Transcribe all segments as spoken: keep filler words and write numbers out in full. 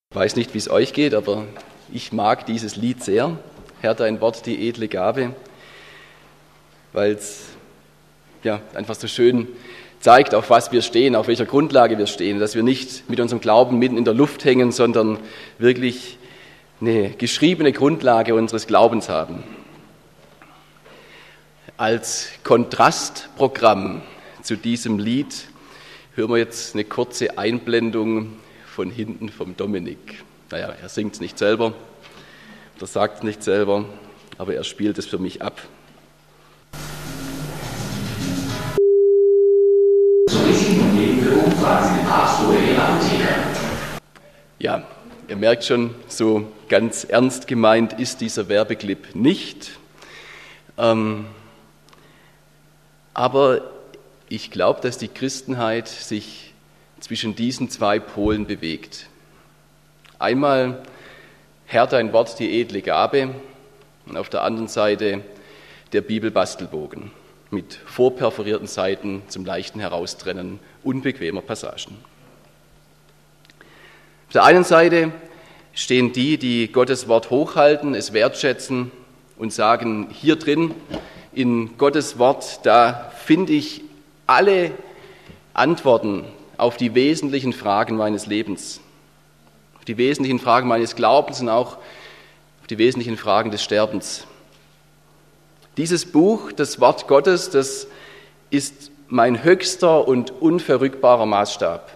Ich weiß nicht, wie es euch geht, aber ich mag dieses Lied sehr. Herr, dein Wort, die edle Gabe, weil es ja, einfach so schön zeigt, auf was wir stehen, auf welcher Grundlage wir stehen, dass wir nicht mit unserem Glauben mitten in der Luft hängen, sondern wirklich eine geschriebene Grundlage unseres Glaubens haben. Als Kontrastprogramm zu diesem Lied hören wir jetzt eine kurze Einblendung von hinten vom Dominik. Naja, er singt es nicht selber, er sagt es nicht selber, aber er spielt es für mich ab. Ja, ihr merkt schon, so ganz ernst gemeint ist dieser Werbeclip nicht. Ähm, aber ich glaube, dass die Christenheit sich zwischen diesen zwei Polen bewegt. Einmal, Herr, dein Wort, die edle Gabe, und auf der anderen Seite der Bibelbastelbogen mit vorperforierten Seiten zum leichten Heraustrennen unbequemer Passagen. Auf der einen Seite stehen die, die Gottes Wort hochhalten, es wertschätzen und sagen, hier drin in Gottes Wort, da finde ich alle Antworten auf die wesentlichen Fragen meines Lebens, auf die wesentlichen Fragen meines Glaubens und auch auf die wesentlichen Fragen des Sterbens. Dieses Buch, das Wort Gottes, das ist mein höchster und unverrückbarer Maßstab.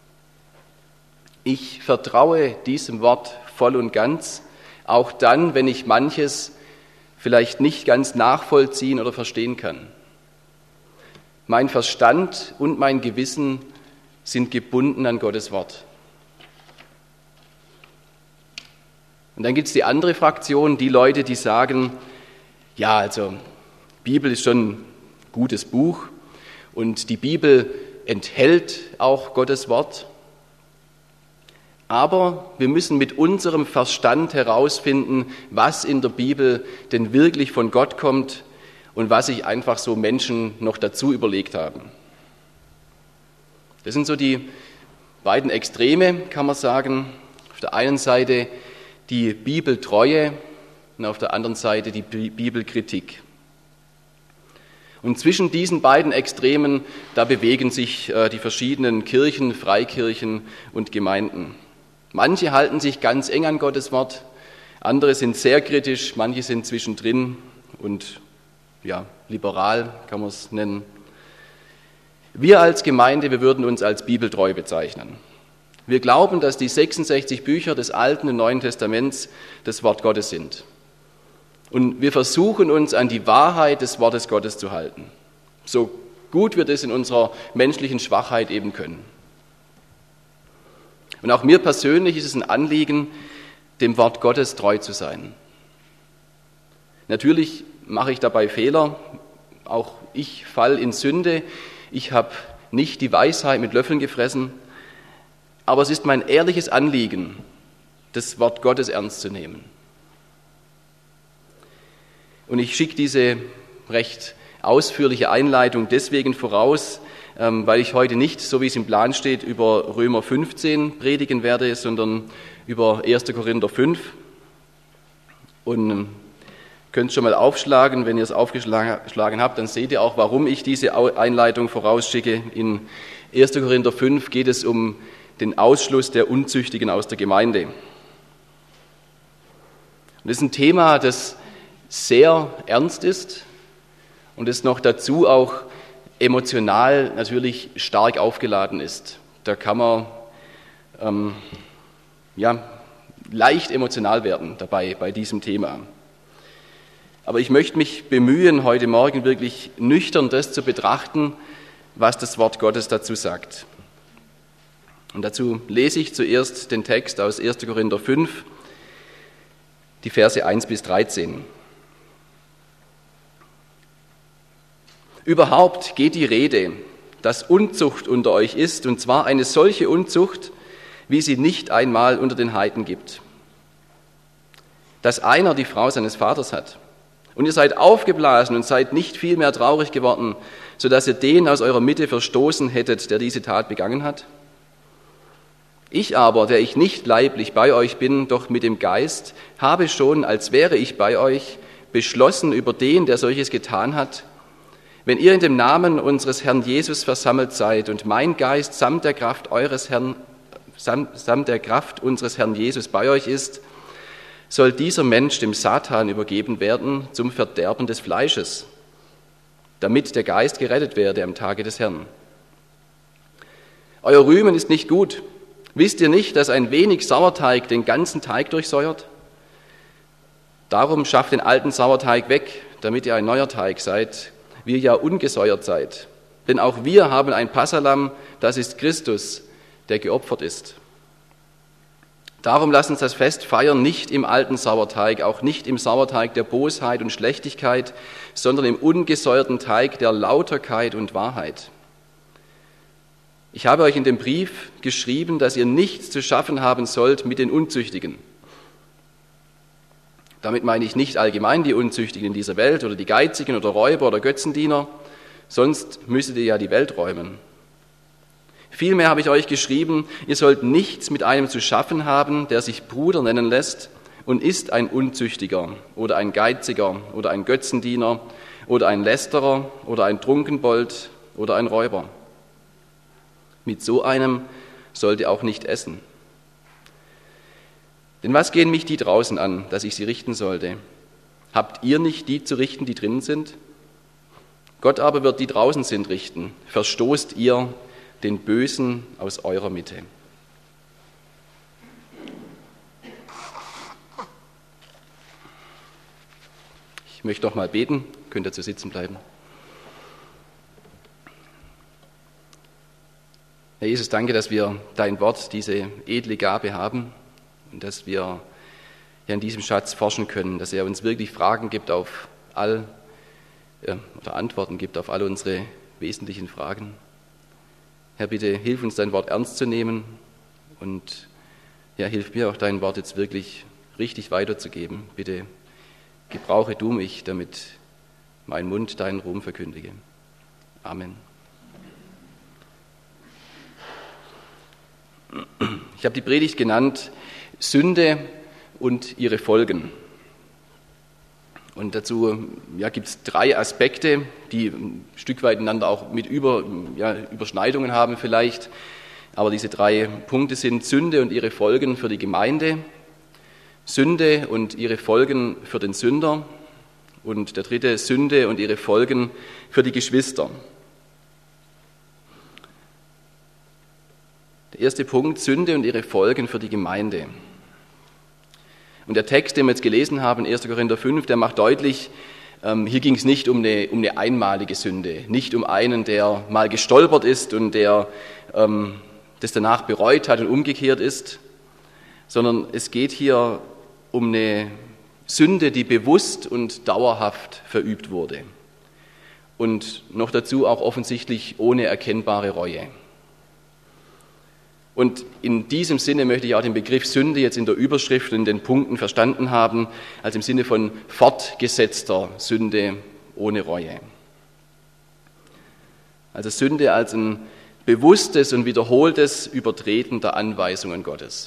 Ich vertraue diesem Wort voll und ganz, auch dann, wenn ich manches vielleicht nicht ganz nachvollziehen oder verstehen kann. Mein Verstand und mein Gewissen sind gebunden an Gottes Wort. Und dann gibt es die andere Fraktion, die Leute, die sagen, ja, also Bibel ist schon ein gutes Buch und die Bibel enthält auch Gottes Wort, aber wir müssen mit unserem Verstand herausfinden, was in der Bibel denn wirklich von Gott kommt und was sich einfach so Menschen noch dazu überlegt haben. Das sind so die beiden Extreme, kann man sagen. Auf der einen Seite die Bibeltreue und auf der anderen Seite die Bibelkritik. Und zwischen diesen beiden Extremen, da bewegen sich äh, die verschiedenen Kirchen, Freikirchen und Gemeinden. Manche halten sich ganz eng an Gottes Wort, andere sind sehr kritisch, manche sind zwischendrin und ja, liberal kann man es nennen. Wir als Gemeinde, wir würden uns als bibeltreu bezeichnen. Wir glauben, dass die sechsundsechzig Bücher des Alten und Neuen Testaments das Wort Gottes sind. Und wir versuchen uns an die Wahrheit des Wortes Gottes zu halten, so gut wir das in unserer menschlichen Schwachheit eben können. Und auch mir persönlich ist es ein Anliegen, dem Wort Gottes treu zu sein. Natürlich mache ich dabei Fehler, auch ich falle in Sünde. Ich habe nicht die Weisheit mit Löffeln gefressen, aber es ist mein ehrliches Anliegen, das Wort Gottes ernst zu nehmen. Und ich schicke diese recht ausführliche Einleitung deswegen voraus, weil ich heute nicht, so wie es im Plan steht, über Römer fünfzehn predigen werde, sondern über erster Korinther fünf. Und könnt es schon mal aufschlagen, wenn ihr es aufgeschlagen habt, dann seht ihr auch, warum ich diese Einleitung vorausschicke. In erster Korinther fünf geht es um den Ausschluss der Unzüchtigen aus der Gemeinde. Und das ist ein Thema, das sehr ernst ist und das noch dazu auch emotional natürlich stark aufgeladen ist. Da kann man ähm, ja, leicht emotional werden dabei bei diesem Thema. Aber ich möchte mich bemühen, heute Morgen wirklich nüchtern das zu betrachten, was das Wort Gottes dazu sagt. Und dazu lese ich zuerst den Text aus erster Korinther fünf, die Verse eins bis dreizehn. Überhaupt geht die Rede, dass Unzucht unter euch ist, und zwar eine solche Unzucht, wie sie nicht einmal unter den Heiden gibt. Dass einer die Frau seines Vaters hat. Und ihr seid aufgeblasen und seid nicht viel mehr traurig geworden, sodass ihr den aus eurer Mitte verstoßen hättet, der diese Tat begangen hat. Ich aber, der ich nicht leiblich bei euch bin, doch mit dem Geist, habe schon, als wäre ich bei euch, beschlossen über den, der solches getan hat, wenn ihr in dem Namen unseres Herrn Jesus versammelt seid und mein Geist samt der Kraft eures Herrn, samt, samt der Kraft unseres Herrn Jesus bei euch ist, soll dieser Mensch dem Satan übergeben werden zum Verderben des Fleisches, damit der Geist gerettet werde am Tage des Herrn. Euer Rühmen ist nicht gut. Wisst ihr nicht, dass ein wenig Sauerteig den ganzen Teig durchsäuert? Darum schafft den alten Sauerteig weg, damit ihr ein neuer Teig seid, wie ihr ja ungesäuert seid. Denn auch wir haben ein Passahlamm, das ist Christus, der geopfert ist. Darum lasst uns das Fest feiern, nicht im alten Sauerteig, auch nicht im Sauerteig der Bosheit und Schlechtigkeit, sondern im ungesäuerten Teig der Lauterkeit und Wahrheit. Ich habe euch in dem Brief geschrieben, dass ihr nichts zu schaffen haben sollt mit den Unzüchtigen. Damit meine ich nicht allgemein die Unzüchtigen in dieser Welt oder die Geizigen oder Räuber oder Götzendiener, sonst müsstet ihr ja die Welt räumen. Vielmehr habe ich euch geschrieben, ihr sollt nichts mit einem zu schaffen haben, der sich Bruder nennen lässt und ist ein Unzüchtiger oder ein Geiziger oder ein Götzendiener oder ein Lästerer oder ein Trunkenbold oder ein Räuber. Mit so einem sollt ihr auch nicht essen. Denn was gehen mich die draußen an, dass ich sie richten sollte? Habt ihr nicht die zu richten, die drinnen sind? Gott aber wird die draußen sind richten. Verstoßt ihr den Bösen aus eurer Mitte. Ich möchte noch mal beten, könnt ihr zu sitzen bleiben. Herr Jesus, danke, dass wir dein Wort, diese edle Gabe haben und dass wir ja in diesem Schatz forschen können, dass er uns wirklich Fragen gibt auf all, äh, oder Antworten gibt auf all unsere wesentlichen Fragen. Herr, bitte hilf uns, dein Wort ernst zu nehmen und ja, hilf mir auch, dein Wort jetzt wirklich richtig weiterzugeben. Bitte gebrauche du mich, damit mein Mund deinen Ruhm verkündige. Amen. Ich habe die Predigt genannt, Sünde und ihre Folgen. Und dazu ja, gibt es drei Aspekte, die ein Stück weit einander auch mit über, ja, Überschneidungen haben vielleicht. Aber diese drei Punkte sind Sünde und ihre Folgen für die Gemeinde, Sünde und ihre Folgen für den Sünder und der dritte, Sünde und ihre Folgen für die Geschwister. Der erste Punkt, Sünde und ihre Folgen für die Gemeinde. Und der Text, den wir jetzt gelesen haben, erster Korinther fünf, der macht deutlich, ähm, hier ging es nicht um eine, um eine einmalige Sünde, nicht um einen, der mal gestolpert ist und der ähm, das danach bereut hat und umgekehrt ist, sondern es geht hier um eine Sünde, die bewusst und dauerhaft verübt wurde und noch dazu auch offensichtlich ohne erkennbare Reue. Und in diesem Sinne möchte ich auch den Begriff Sünde jetzt in der Überschrift und in den Punkten verstanden haben, als im Sinne von fortgesetzter Sünde ohne Reue. Also Sünde als ein bewusstes und wiederholtes Übertreten der Anweisungen Gottes.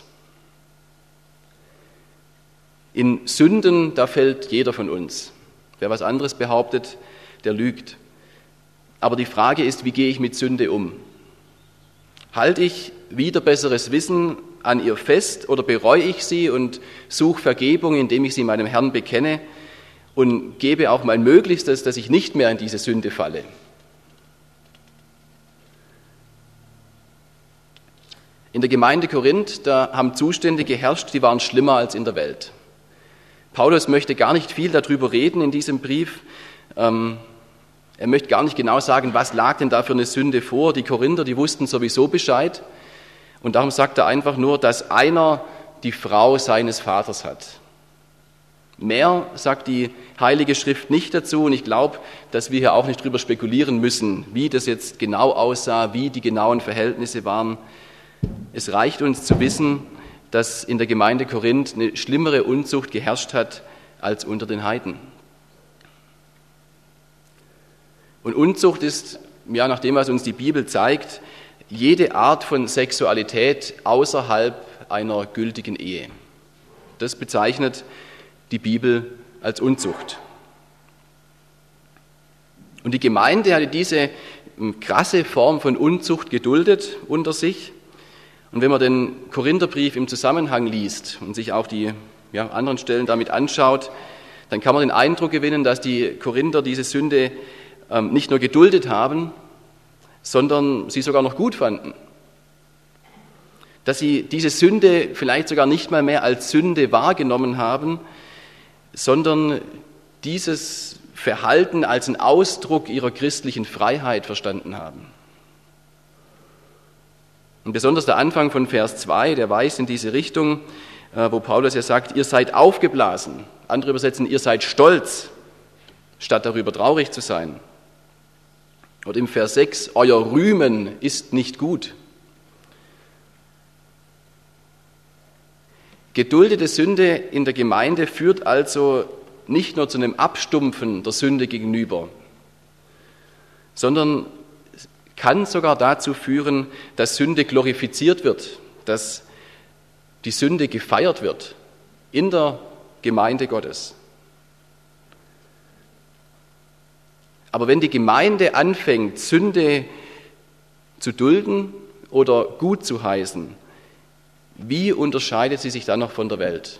In Sünden, da fällt jeder von uns. Wer was anderes behauptet, der lügt. Aber die Frage ist, wie gehe ich mit Sünde um? Halte ich wider besseres Wissen an ihr fest oder bereue ich sie und suche Vergebung, indem ich sie meinem Herrn bekenne und gebe auch mein Möglichstes, dass ich nicht mehr in diese Sünde falle? In der Gemeinde Korinth, da haben Zustände geherrscht, die waren schlimmer als in der Welt. Paulus möchte gar nicht viel darüber reden in diesem Brief. Ähm, Er möchte gar nicht genau sagen, was lag denn da für eine Sünde vor. Die Korinther, die wussten sowieso Bescheid. Und darum sagt er einfach nur, dass einer die Frau seines Vaters hat. Mehr sagt die Heilige Schrift nicht dazu. Und ich glaube, dass wir hier auch nicht drüber spekulieren müssen, wie das jetzt genau aussah, wie die genauen Verhältnisse waren. Es reicht uns zu wissen, dass in der Gemeinde Korinth eine schlimmere Unzucht geherrscht hat als unter den Heiden. Und Unzucht ist, ja, nach dem, was uns die Bibel zeigt, jede Art von Sexualität außerhalb einer gültigen Ehe. Das bezeichnet die Bibel als Unzucht. Und die Gemeinde hatte diese krasse Form von Unzucht geduldet unter sich. Und wenn man den Korintherbrief im Zusammenhang liest und sich auch die ja, anderen Stellen damit anschaut, dann kann man den Eindruck gewinnen, dass die Korinther diese Sünde ähm, nicht nur geduldet haben, sondern sie sogar noch gut fanden. Dass sie diese Sünde vielleicht sogar nicht mal mehr als Sünde wahrgenommen haben, sondern dieses Verhalten als einen Ausdruck ihrer christlichen Freiheit verstanden haben. Und besonders der Anfang von Vers zwei, der weist in diese Richtung, wo Paulus ja sagt, ihr seid aufgeblasen. Andere übersetzen, ihr seid stolz, statt darüber traurig zu sein. Und im Vers sechs, euer Rühmen ist nicht gut. Geduldete Sünde in der Gemeinde führt also nicht nur zu einem Abstumpfen der Sünde gegenüber, sondern kann sogar dazu führen, dass Sünde glorifiziert wird, dass die Sünde gefeiert wird in der Gemeinde Gottes. Aber wenn die Gemeinde anfängt, Sünde zu dulden oder gut zu heißen, wie unterscheidet sie sich dann noch von der Welt?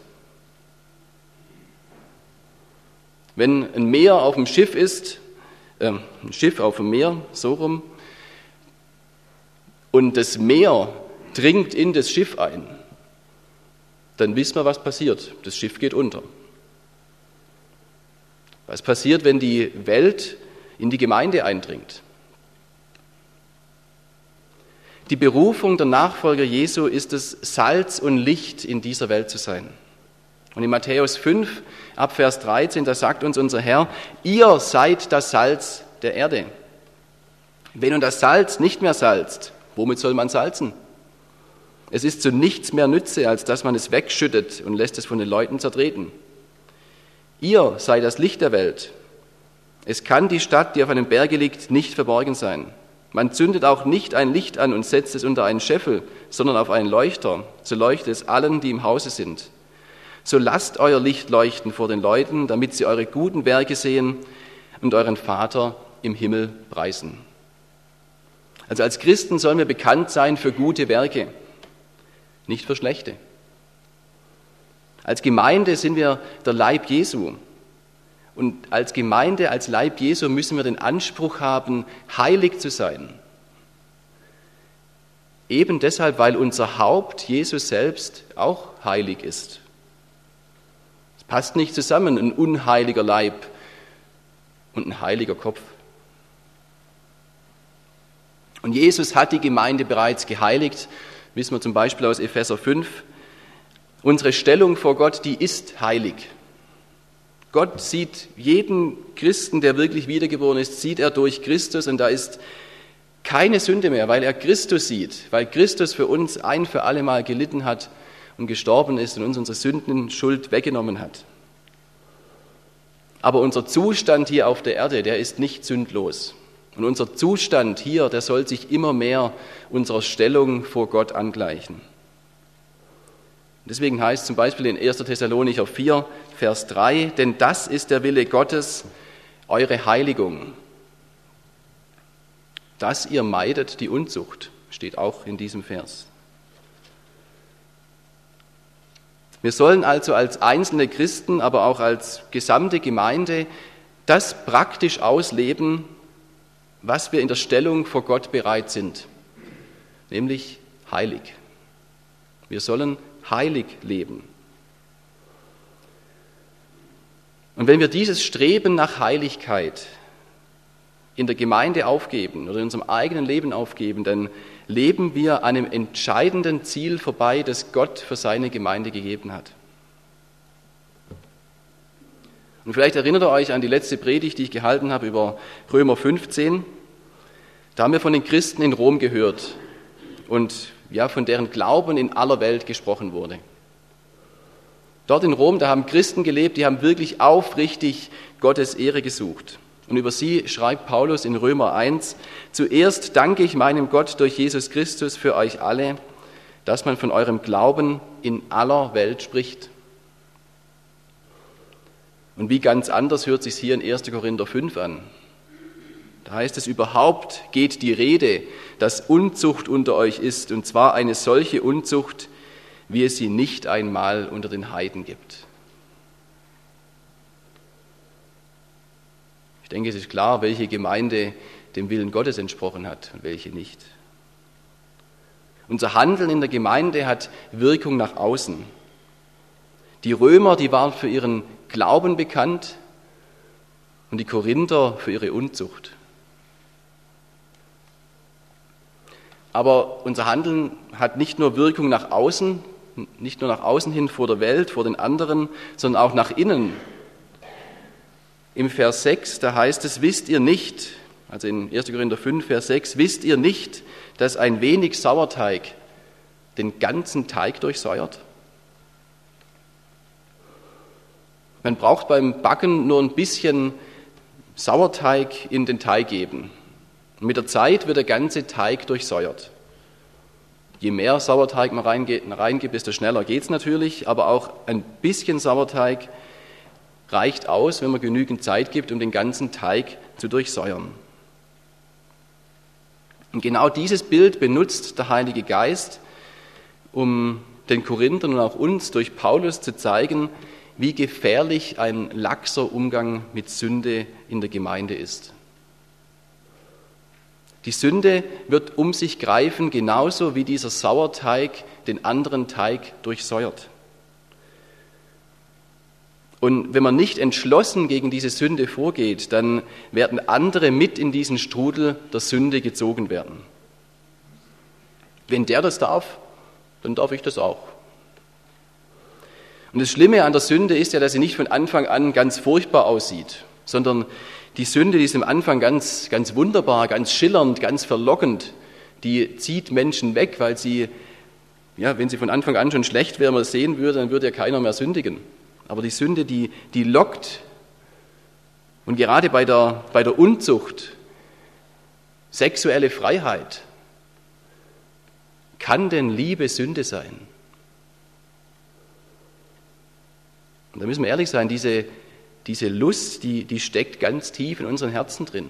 Wenn ein Meer auf dem Schiff ist, äh, ein Schiff auf dem Meer, so rum, und das Meer dringt in das Schiff ein, dann wissen wir, was passiert. Das Schiff geht unter. Was passiert, wenn die Welt in die Gemeinde eindringt? Die Berufung der Nachfolger Jesu ist es, Salz und Licht in dieser Welt zu sein. Und in Matthäus fünf, ab Vers dreizehn, da sagt uns unser Herr, ihr seid das Salz der Erde. Wenn nun das Salz nicht mehr salzt, womit soll man salzen? Es ist zu nichts mehr Nütze, als dass man es wegschüttet und lässt es von den Leuten zertreten. Ihr seid das Licht der Welt. Es kann die Stadt, die auf einem Berge liegt, nicht verborgen sein. Man zündet auch nicht ein Licht an und setzt es unter einen Scheffel, sondern auf einen Leuchter, so leuchtet es allen, die im Hause sind. So lasst euer Licht leuchten vor den Leuten, damit sie eure guten Werke sehen und euren Vater im Himmel preisen. Also als Christen sollen wir bekannt sein für gute Werke, nicht für schlechte. Als Gemeinde sind wir der Leib Jesu. Und als Gemeinde, als Leib Jesu müssen wir den Anspruch haben, heilig zu sein. Eben deshalb, weil unser Haupt, Jesus selbst, auch heilig ist. Es passt nicht zusammen, ein unheiliger Leib und ein heiliger Kopf. Und Jesus hat die Gemeinde bereits geheiligt, wissen wir zum Beispiel aus Epheser fünf. Unsere Stellung vor Gott, die ist heilig. Gott sieht jeden Christen, der wirklich wiedergeboren ist, sieht er durch Christus und da ist keine Sünde mehr, weil er Christus sieht, weil Christus für uns ein für alle Mal gelitten hat und gestorben ist und uns unsere Sündenschuld weggenommen hat. Aber unser Zustand hier auf der Erde, der ist nicht sündlos. Und unser Zustand hier, der soll sich immer mehr unserer Stellung vor Gott angleichen. Deswegen heißt zum Beispiel in erster Thessalonicher vier, Vers drei, denn das ist der Wille Gottes, eure Heiligung. Dass ihr meidet die Unzucht, steht auch in diesem Vers. Wir sollen also als einzelne Christen, aber auch als gesamte Gemeinde das praktisch ausleben, was wir in der Stellung vor Gott bereit sind, nämlich heilig. Wir sollen heilig leben. Und wenn wir dieses Streben nach Heiligkeit in der Gemeinde aufgeben oder in unserem eigenen Leben aufgeben, dann leben wir einem entscheidenden Ziel vorbei, das Gott für seine Gemeinde gegeben hat. Und vielleicht erinnert ihr euch an die letzte Predigt, die ich gehalten habe über Römer fünfzehn. Da haben wir von den Christen in Rom gehört und ja, von deren Glauben in aller Welt gesprochen wurde. Dort in Rom, da haben Christen gelebt, die haben wirklich aufrichtig Gottes Ehre gesucht. Und über sie schreibt Paulus in Römer eins, zuerst danke ich meinem Gott durch Jesus Christus für euch alle, dass man von eurem Glauben in aller Welt spricht. Und wie ganz anders hört sich hier in erster Korinther fünf an. Da heißt es, überhaupt geht die Rede, dass Unzucht unter euch ist, und zwar eine solche Unzucht, wie es sie nicht einmal unter den Heiden gibt. Ich denke, es ist klar, welche Gemeinde dem Willen Gottes entsprochen hat und welche nicht. Unser Handeln in der Gemeinde hat Wirkung nach außen. Die Römer, die waren für ihren Glauben bekannt und die Korinther für ihre Unzucht. Aber unser Handeln hat nicht nur Wirkung nach außen, nicht nur nach außen hin vor der Welt, vor den anderen, sondern auch nach innen. Im Vers sechs, da heißt es, wisst ihr nicht, also in erster Korinther fünf, Vers sechs, wisst ihr nicht, dass ein wenig Sauerteig den ganzen Teig durchsäuert? Man braucht beim Backen nur ein bisschen Sauerteig in den Teig geben. Und mit der Zeit wird der ganze Teig durchsäuert. Je mehr Sauerteig man reingibt, desto schneller geht es natürlich, aber auch ein bisschen Sauerteig reicht aus, wenn man genügend Zeit gibt, um den ganzen Teig zu durchsäuern. Und genau dieses Bild benutzt der Heilige Geist, um den Korinthern und auch uns durch Paulus zu zeigen, wie gefährlich ein laxer Umgang mit Sünde in der Gemeinde ist. Die Sünde wird um sich greifen, genauso wie dieser Sauerteig den anderen Teig durchsäuert. Und wenn man nicht entschlossen gegen diese Sünde vorgeht, dann werden andere mit in diesen Strudel der Sünde gezogen werden. Wenn der das darf, dann darf ich das auch. Und das Schlimme an der Sünde ist ja, dass sie nicht von Anfang an ganz furchtbar aussieht, sondern die Sünde, die ist am Anfang ganz, ganz wunderbar, ganz schillernd, ganz verlockend. Die zieht Menschen weg, weil sie, ja, wenn sie von Anfang an schon schlecht wäre, man das sehen würde, dann würde ja keiner mehr sündigen. Aber die Sünde, die, die lockt. Und gerade bei der, bei der Unzucht, sexuelle Freiheit, kann denn Liebe Sünde sein? Und da müssen wir ehrlich sein, diese, diese Lust, die, die steckt ganz tief in unseren Herzen drin.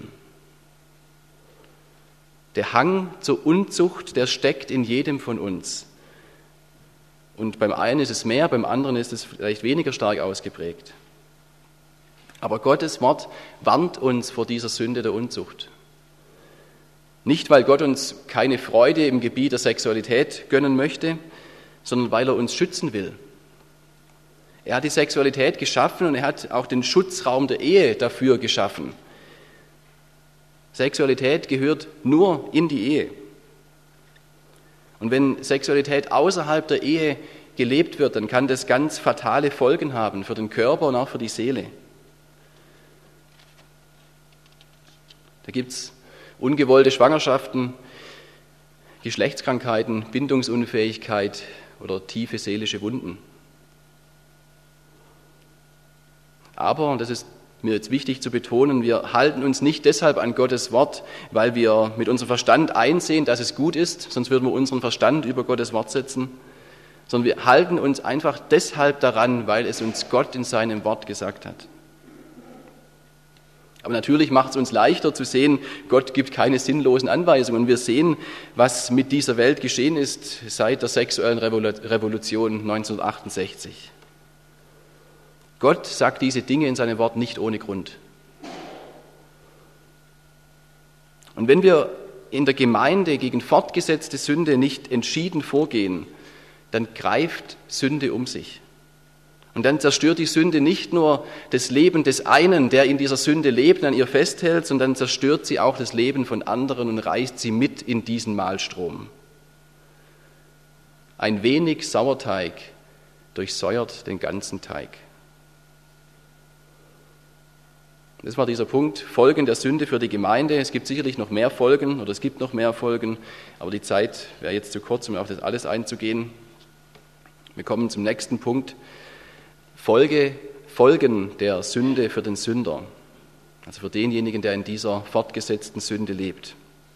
Der Hang zur Unzucht, der steckt in jedem von uns. Und beim einen ist es mehr, beim anderen ist es vielleicht weniger stark ausgeprägt. Aber Gottes Wort warnt uns vor dieser Sünde der Unzucht. Nicht, weil Gott uns keine Freude im Gebiet der Sexualität gönnen möchte, sondern weil er uns schützen will. Er hat die Sexualität geschaffen und er hat auch den Schutzraum der Ehe dafür geschaffen. Sexualität gehört nur in die Ehe. Und wenn Sexualität außerhalb der Ehe gelebt wird, dann kann das ganz fatale Folgen haben für den Körper und auch für die Seele. Da gibt es ungewollte Schwangerschaften, Geschlechtskrankheiten, Bindungsunfähigkeit oder tiefe seelische Wunden. Aber, und das ist mir jetzt wichtig zu betonen, wir halten uns nicht deshalb an Gottes Wort, weil wir mit unserem Verstand einsehen, dass es gut ist, sonst würden wir unseren Verstand über Gottes Wort setzen, sondern wir halten uns einfach deshalb daran, weil es uns Gott in seinem Wort gesagt hat. Aber natürlich macht es uns leichter zu sehen, Gott gibt keine sinnlosen Anweisungen. Wir sehen, was mit dieser Welt geschehen ist seit der sexuellen Revolution neunzehnhundertachtundsechzig. Gott sagt diese Dinge in seinem Wort nicht ohne Grund. Und wenn wir in der Gemeinde gegen fortgesetzte Sünde nicht entschieden vorgehen, dann greift Sünde um sich. Und dann zerstört die Sünde nicht nur das Leben des einen, der in dieser Sünde lebt und an ihr festhält, sondern zerstört sie auch das Leben von anderen und reißt sie mit in diesen Mahlstrom. Ein wenig Sauerteig durchsäuert den ganzen Teig. Das war dieser Punkt, Folgen der Sünde für die Gemeinde. Es gibt sicherlich noch mehr Folgen oder es gibt noch mehr Folgen, aber die Zeit wäre jetzt zu kurz, um auf das alles einzugehen. Wir kommen zum nächsten Punkt. Folge, Folgen der Sünde für den Sünder. Also für denjenigen, der in dieser fortgesetzten Sünde lebt.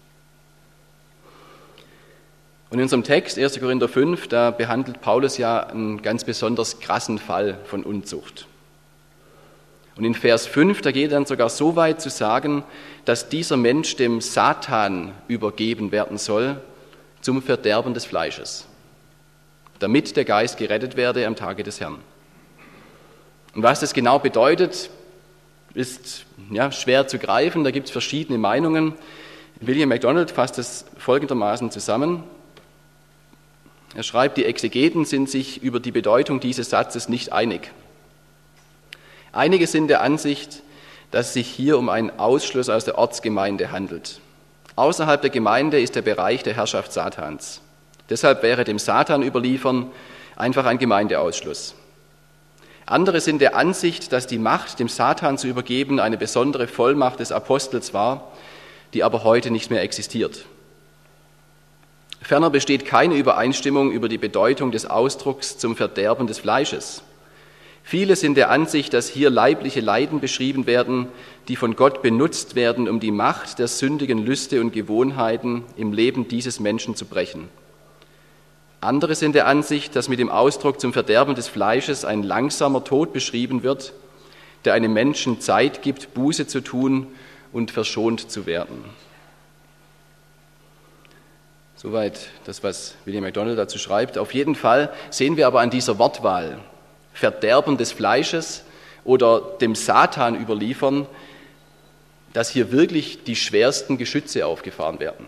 Und in unserem Text, erster Korinther fünf, da behandelt Paulus ja einen ganz besonders krassen Fall von Unzucht. Und in Vers fünf, da geht er dann sogar so weit zu sagen, dass dieser Mensch dem Satan übergeben werden soll zum Verderben des Fleisches, damit der Geist gerettet werde am Tage des Herrn. Und was das genau bedeutet, ist ja, schwer zu greifen, da gibt es verschiedene Meinungen. William MacDonald fasst es folgendermaßen zusammen. Er schreibt, die Exegeten sind sich über die Bedeutung dieses Satzes nicht einig. Einige sind der Ansicht, dass es sich hier um einen Ausschluss aus der Ortsgemeinde handelt. Außerhalb der Gemeinde ist der Bereich der Herrschaft Satans. Deshalb wäre dem Satan überliefern einfach ein Gemeindeausschluss. Andere sind der Ansicht, dass die Macht, dem Satan zu übergeben, eine besondere Vollmacht des Apostels war, die aber heute nicht mehr existiert. Ferner besteht keine Übereinstimmung über die Bedeutung des Ausdrucks zum Verderben des Fleisches. Viele sind der Ansicht, dass hier leibliche Leiden beschrieben werden, die von Gott benutzt werden, um die Macht der sündigen Lüste und Gewohnheiten im Leben dieses Menschen zu brechen. Andere sind der Ansicht, dass mit dem Ausdruck zum Verderben des Fleisches ein langsamer Tod beschrieben wird, der einem Menschen Zeit gibt, Buße zu tun und verschont zu werden. Soweit das, was William MacDonald dazu schreibt. Auf jeden Fall sehen wir aber an dieser Wortwahl, Verderben des Fleisches oder dem Satan überliefern, dass hier wirklich die schwersten Geschütze aufgefahren werden.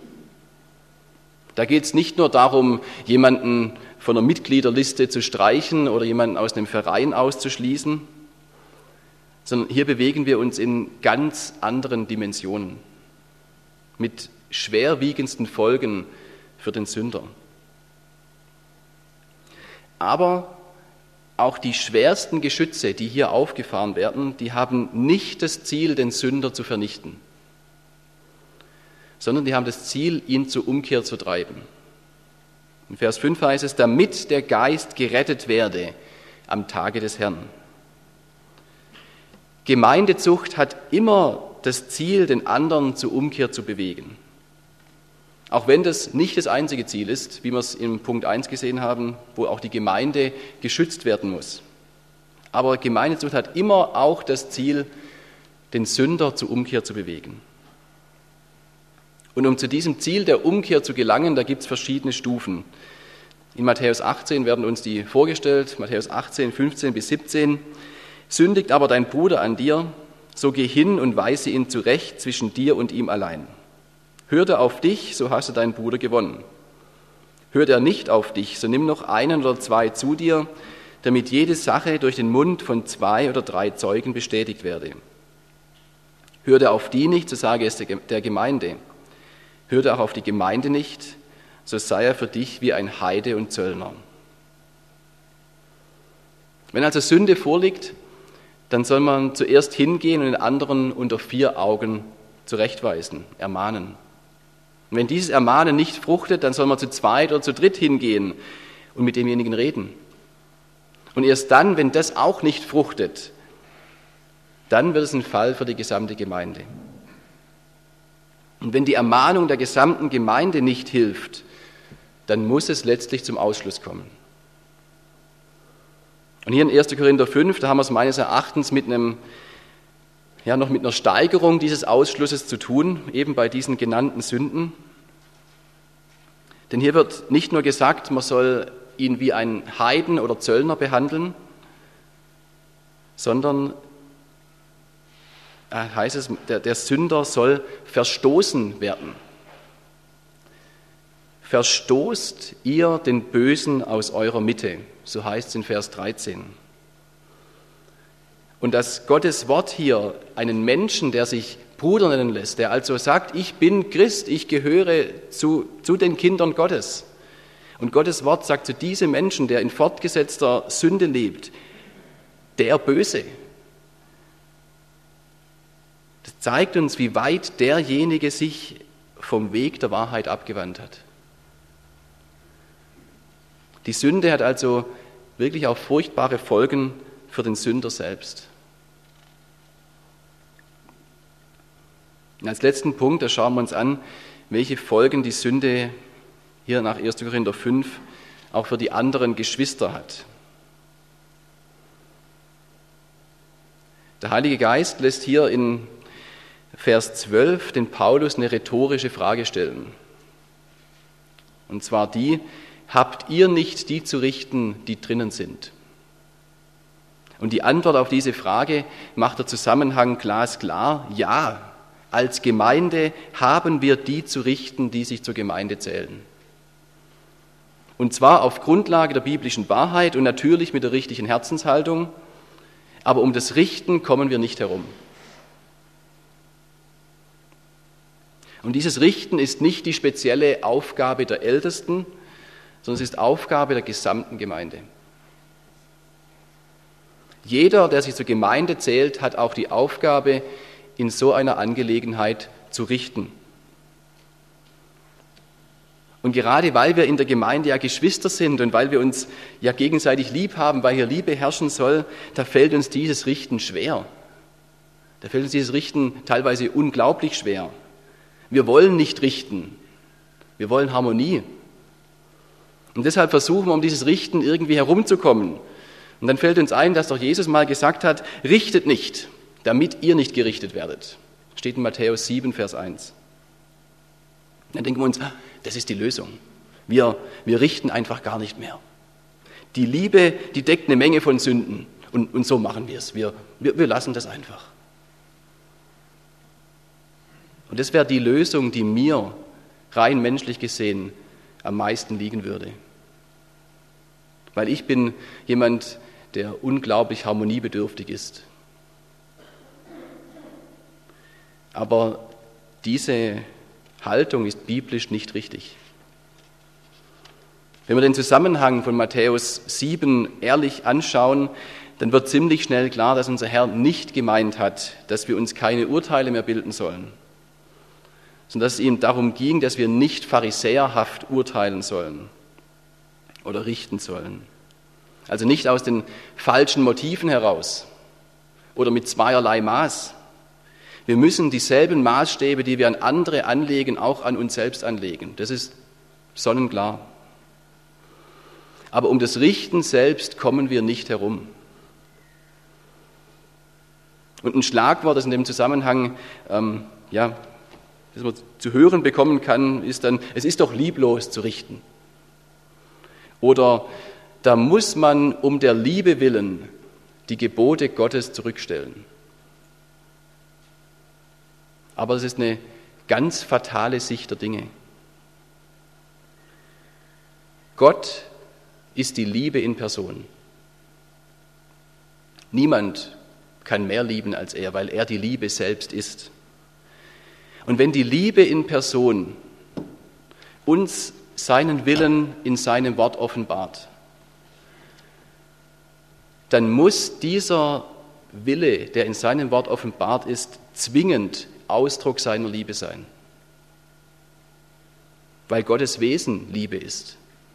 Da geht es nicht nur darum, jemanden von einer Mitgliederliste zu streichen oder jemanden aus einem Verein auszuschließen, sondern hier bewegen wir uns in ganz anderen Dimensionen mit schwerwiegendsten Folgen für den Sünder. Aber auch die schwersten Geschütze, die hier aufgefahren werden, die haben nicht das Ziel, den Sünder zu vernichten, sondern die haben das Ziel, ihn zur Umkehr zu treiben. In Vers fünf heißt es, damit der Geist gerettet werde am Tage des Herrn. Gemeindezucht hat immer das Ziel, den anderen zur Umkehr zu bewegen. Auch wenn das nicht das einzige Ziel ist, wie wir es im Punkt eins gesehen haben, wo auch die Gemeinde geschützt werden muss. Aber Gemeindezucht hat immer auch das Ziel, den Sünder zur Umkehr zu bewegen. Und um zu diesem Ziel der Umkehr zu gelangen, da gibt es verschiedene Stufen. In Matthäus achtzehn werden uns die vorgestellt, Matthäus achtzehn, fünfzehn bis siebzehn. Sündigt aber dein Bruder an dir, so geh hin und weise ihn zurecht zwischen dir und ihm allein. Hört er auf dich, so hast du deinen Bruder gewonnen. Hört er nicht auf dich, so nimm noch einen oder zwei zu dir, damit jede Sache durch den Mund von zwei oder drei Zeugen bestätigt werde. Hört er auf die nicht, so sage es der Gemeinde. Hört er auch auf die Gemeinde nicht, so sei er für dich wie ein Heide und Zöllner. Wenn also Sünde vorliegt, dann soll man zuerst hingehen und den anderen unter vier Augen zurechtweisen, ermahnen. Und wenn dieses Ermahnen nicht fruchtet, dann soll man zu zweit oder zu dritt hingehen und mit demjenigen reden. Und erst dann, wenn das auch nicht fruchtet, dann wird es ein Fall für die gesamte Gemeinde. Und wenn die Ermahnung der gesamten Gemeinde nicht hilft, dann muss es letztlich zum Ausschluss kommen. Und hier in erster Korinther fünf, da haben wir es meines Erachtens mit einem, ja, noch mit einer Steigerung dieses Ausschlusses zu tun, eben bei diesen genannten Sünden. Denn hier wird nicht nur gesagt, man soll ihn wie ein Heiden oder Zöllner behandeln, sondern äh, heißt es, der, der Sünder soll verstoßen werden. Verstoßt ihr den Bösen aus eurer Mitte, so heißt es in Vers dreizehn. Und dass Gottes Wort hier einen Menschen, der sich Bruder nennen lässt, der also sagt, ich bin Christ, ich gehöre zu, zu den Kindern Gottes. Und Gottes Wort sagt zu diesem Menschen, der in fortgesetzter Sünde lebt, der Böse. Das zeigt uns, wie weit derjenige sich vom Weg der Wahrheit abgewandt hat. Die Sünde hat also wirklich auch furchtbare Folgen für den Sünder selbst. Und als letzten Punkt, da schauen wir uns an, welche Folgen die Sünde hier nach erster Korinther fünf auch für die anderen Geschwister hat. Der Heilige Geist lässt hier in Vers zwölf den Paulus eine rhetorische Frage stellen. Und zwar die: Habt ihr nicht die zu richten, die drinnen sind? Und die Antwort auf diese Frage macht der Zusammenhang glasklar: Ja, als Gemeinde haben wir die zu richten, die sich zur Gemeinde zählen. Und zwar auf Grundlage der biblischen Wahrheit und natürlich mit der richtigen Herzenshaltung, aber um das Richten kommen wir nicht herum. Und dieses Richten ist nicht die spezielle Aufgabe der Ältesten, sondern es ist Aufgabe der gesamten Gemeinde. Jeder, der sich zur Gemeinde zählt, hat auch die Aufgabe, in so einer Angelegenheit zu richten. Und gerade weil wir in der Gemeinde ja Geschwister sind und weil wir uns ja gegenseitig lieb haben, weil hier Liebe herrschen soll, da fällt uns dieses Richten schwer. Da fällt uns dieses Richten teilweise unglaublich schwer. Wir wollen nicht richten, wir wollen Harmonie. Und deshalb versuchen wir, um dieses Richten irgendwie herumzukommen. Und dann fällt uns ein, dass doch Jesus mal gesagt hat: Richtet nicht, damit ihr nicht gerichtet werdet. Steht in Matthäus sieben, Vers eins. Dann denken wir uns, das ist die Lösung. Wir, wir richten einfach gar nicht mehr. Die Liebe, die deckt eine Menge von Sünden. Und, und so machen wir es. Wir, wir, wir lassen das einfach. Und das wäre die Lösung, die mir rein menschlich gesehen am meisten liegen würde. Weil ich bin jemand, der unglaublich harmoniebedürftig ist. Aber diese Haltung ist biblisch nicht richtig. Wenn wir den Zusammenhang von Matthäus sieben ehrlich anschauen, dann wird ziemlich schnell klar, dass unser Herr nicht gemeint hat, dass wir uns keine Urteile mehr bilden sollen, sondern dass es ihm darum ging, dass wir nicht pharisäerhaft urteilen sollen oder richten sollen. Also nicht aus den falschen Motiven heraus oder mit zweierlei Maß. Wir müssen dieselben Maßstäbe, die wir an andere anlegen, auch an uns selbst anlegen. Das ist sonnenklar. Aber um das Richten selbst kommen wir nicht herum. Und ein Schlagwort, das in dem Zusammenhang ähm, ja, das man zu hören bekommen kann, ist dann: Es ist doch lieblos zu richten. Oder: Da muss man um der Liebe willen die Gebote Gottes zurückstellen. Aber das ist eine ganz fatale Sicht der Dinge. Gott ist die Liebe in Person. Niemand kann mehr lieben als er, weil er die Liebe selbst ist. Und wenn die Liebe in Person uns seinen Willen in seinem Wort offenbart, dann muss dieser Wille, der in seinem Wort offenbart ist, zwingend Ausdruck seiner Liebe sein. Weil Gottes Wesen Liebe ist.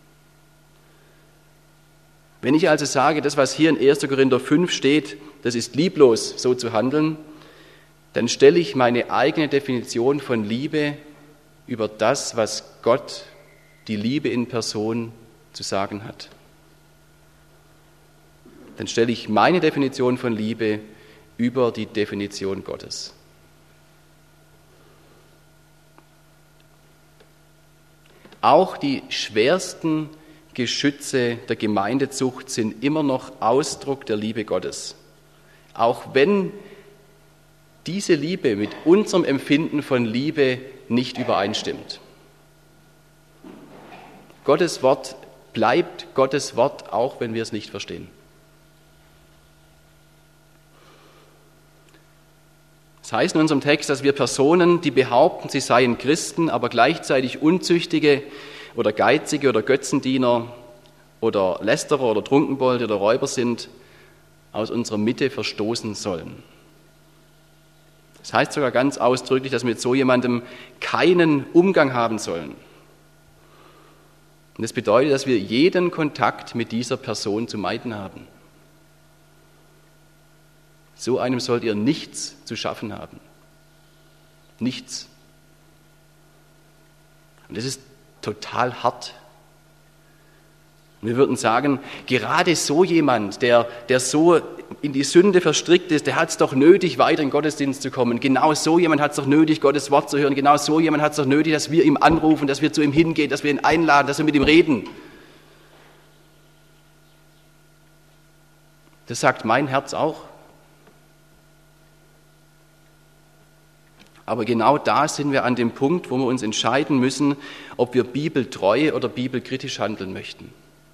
Wenn ich also sage, das, was hier in erster Korinther fünf steht, das ist lieblos, so zu handeln, dann stelle ich meine eigene Definition von Liebe über das, was Gott, die Liebe in Person, zu sagen hat. Dann stelle ich meine Definition von Liebe über die Definition Gottes. Auch die schwersten Geschütze der Gemeindezucht sind immer noch Ausdruck der Liebe Gottes. Auch wenn diese Liebe mit unserem Empfinden von Liebe nicht übereinstimmt. Gottes Wort bleibt Gottes Wort, auch wenn wir es nicht verstehen. Es heißt in unserem Text, dass wir Personen, die behaupten, sie seien Christen, aber gleichzeitig Unzüchtige oder Geizige oder Götzendiener oder Lästerer oder Trunkenbolde oder Räuber sind, aus unserer Mitte verstoßen sollen. Das heißt sogar ganz ausdrücklich, dass wir mit so jemandem keinen Umgang haben sollen. Und das bedeutet, dass wir jeden Kontakt mit dieser Person zu meiden haben. So einem sollt ihr nichts zu schaffen haben. Nichts. Und das ist total hart. Wir würden sagen, gerade so jemand, der, der so in die Sünde verstrickt ist, der hat es doch nötig, weiter in den Gottesdienst zu kommen. Genau so jemand hat es doch nötig, Gottes Wort zu hören. Genau so jemand hat es doch nötig, dass wir ihm anrufen, dass wir zu ihm hingehen, dass wir ihn einladen, dass wir mit ihm reden. Das sagt mein Herz auch. Aber genau da sind wir an dem Punkt, wo wir uns entscheiden müssen, ob wir bibeltreu oder bibelkritisch handeln möchten.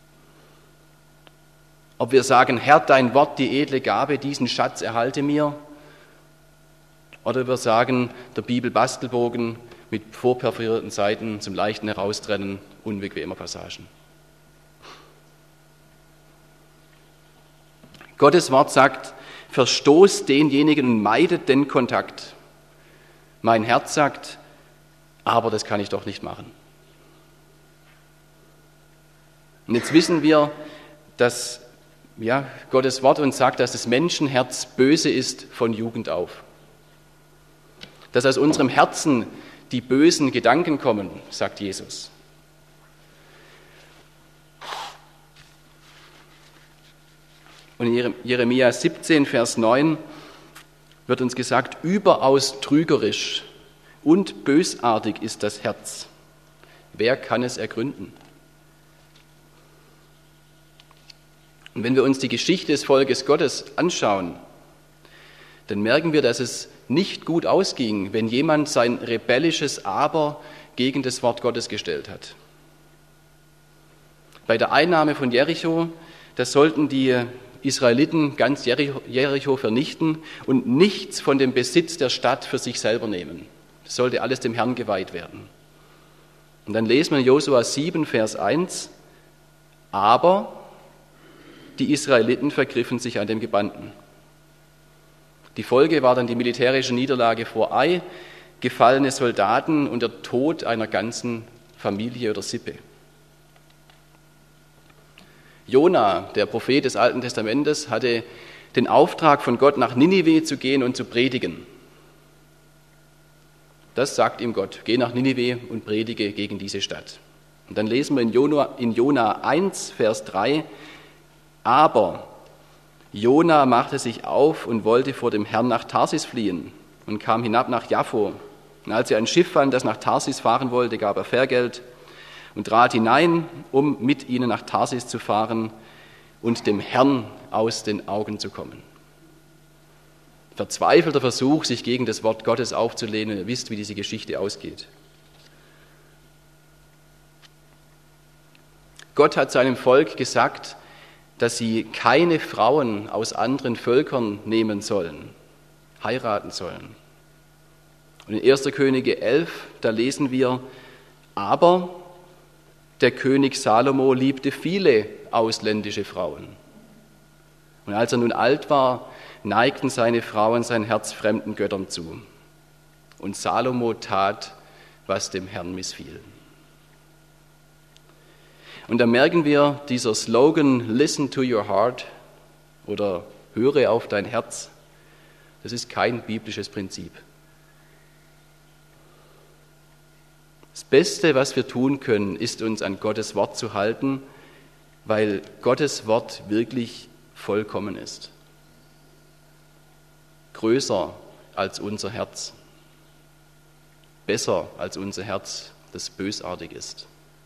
Ob wir sagen, Herr, dein Wort, die edle Gabe, diesen Schatz erhalte mir. Oder wir sagen, der Bibelbastelbogen mit vorperforierten Seiten zum leichten Heraustrennen unbequemer Passagen. Gottes Wort sagt, verstoßt denjenigen und meidet den Kontakt. Mein Herz sagt, aber das kann ich doch nicht machen. Und jetzt wissen wir, dass ja, Gottes Wort uns sagt, dass das Menschenherz böse ist von Jugend auf. Dass aus unserem Herzen die bösen Gedanken kommen, sagt Jesus. Und in Jeremia siebzehn, Vers neun wird uns gesagt, überaus trügerisch und bösartig ist das Herz. Wer kann es ergründen? Und wenn wir uns die Geschichte des Volkes Gottes anschauen, dann merken wir, dass es nicht gut ausging, wenn jemand sein rebellisches Aber gegen das Wort Gottes gestellt hat. Bei der Einnahme von Jericho, da sollten die Israeliten ganz Jericho vernichten und nichts von dem Besitz der Stadt für sich selber nehmen. Das sollte alles dem Herrn geweiht werden. Und dann lesen wir in Josua sieben, Vers eins, aber die Israeliten vergriffen sich an dem Gebannten. Die Folge war dann die militärische Niederlage vor Ai, gefallene Soldaten und der Tod einer ganzen Familie oder Sippe. Jona, der Prophet des Alten Testamentes, hatte den Auftrag von Gott, nach Ninive zu gehen und zu predigen. Das sagt ihm Gott, geh nach Ninive und predige gegen diese Stadt. Und dann lesen wir in Jona, in Jona eins, Vers drei, aber Jona machte sich auf und wollte vor dem Herrn nach Tarsis fliehen und kam hinab nach Jaffo. Und als er ein Schiff fand, das nach Tarsis fahren wollte, gab er Fährgeld und trat hinein, um mit ihnen nach Tarsis zu fahren und dem Herrn aus den Augen zu kommen. Verzweifelter Versuch, sich gegen das Wort Gottes aufzulehnen. Ihr wisst, wie diese Geschichte ausgeht. Gott hat seinem Volk gesagt, dass sie keine Frauen aus anderen Völkern nehmen sollen, heiraten sollen. Und in erster Könige elf, da lesen wir, aber der König Salomo liebte viele ausländische Frauen. Und als er nun alt war, neigten seine Frauen sein Herz fremden Göttern zu. Und Salomo tat, was dem Herrn missfiel. Und da merken wir, dieser Slogan, listen to your heart oder höre auf dein Herz, das ist kein biblisches Prinzip. Das Beste, was wir tun können, ist uns an Gottes Wort zu halten, weil Gottes Wort wirklich vollkommen ist. Größer als unser Herz, besser als unser Herz, das bösartig ist.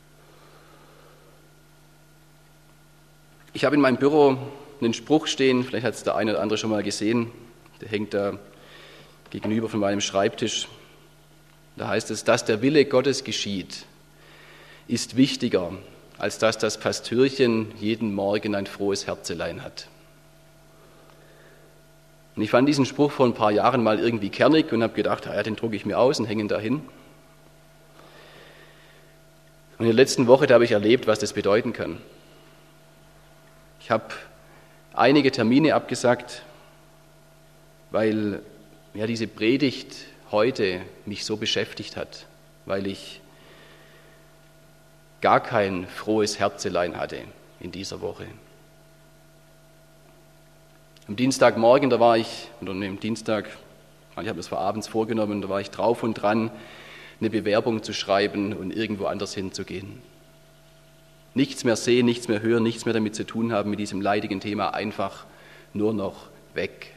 Ich habe in meinem Büro einen Spruch stehen, vielleicht hat es der eine oder andere schon mal gesehen, der hängt da gegenüber von meinem Schreibtisch. Da heißt es, dass der Wille Gottes geschieht, ist wichtiger, als dass das Pastörchen jeden Morgen ein frohes Herzelein hat. Und ich fand diesen Spruch vor ein paar Jahren mal irgendwie kernig und habe gedacht, ja, den drucke ich mir aus und hänge ihn da hin. Und in der letzten Woche, da habe ich erlebt, was das bedeuten kann. Ich habe einige Termine abgesagt, weil ja, diese Predigt heute mich so beschäftigt hat, weil ich gar kein frohes Herzelein hatte in dieser Woche. Am Dienstagmorgen, da war ich, oder am Dienstag Ich habe das vor abends vorgenommen, da war ich drauf und dran, eine Bewerbung zu schreiben und irgendwo anders hinzugehen. Nichts mehr sehen, nichts mehr hören, nichts mehr damit zu tun haben mit diesem leidigen Thema, einfach nur noch weg.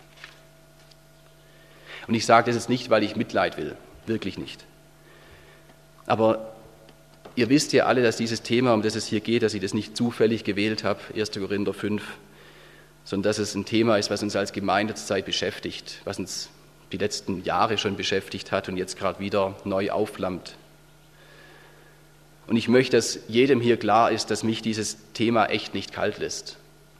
Und ich sage das jetzt nicht, weil ich Mitleid will, wirklich nicht. Aber ihr wisst ja alle, dass dieses Thema, um das es hier geht, dass ich das nicht zufällig gewählt habe, erster Korinther fünf, sondern dass es ein Thema ist, was uns als Gemeinde zurzeit beschäftigt, was uns die letzten Jahre schon beschäftigt hat und jetzt gerade wieder neu aufflammt. Und ich möchte, dass jedem hier klar ist, dass mich dieses Thema echt nicht kalt lässt.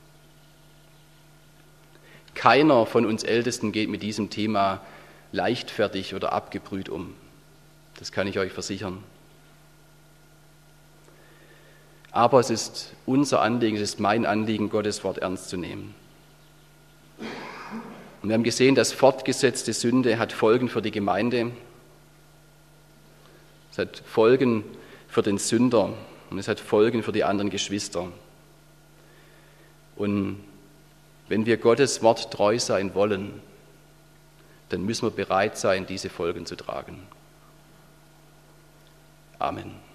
Keiner von uns Ältesten geht mit diesem Thema leichtfertig oder abgebrüht um. Das kann ich euch versichern. Aber es ist unser Anliegen, es ist mein Anliegen, Gottes Wort ernst zu nehmen. Und wir haben gesehen, dass fortgesetzte Sünde hat Folgen für die Gemeinde. Es hat Folgen für den Sünder und es hat Folgen für die anderen Geschwister. Und wenn wir Gottes Wort treu sein wollen, dann müssen wir bereit sein, diese Folgen zu tragen. Amen.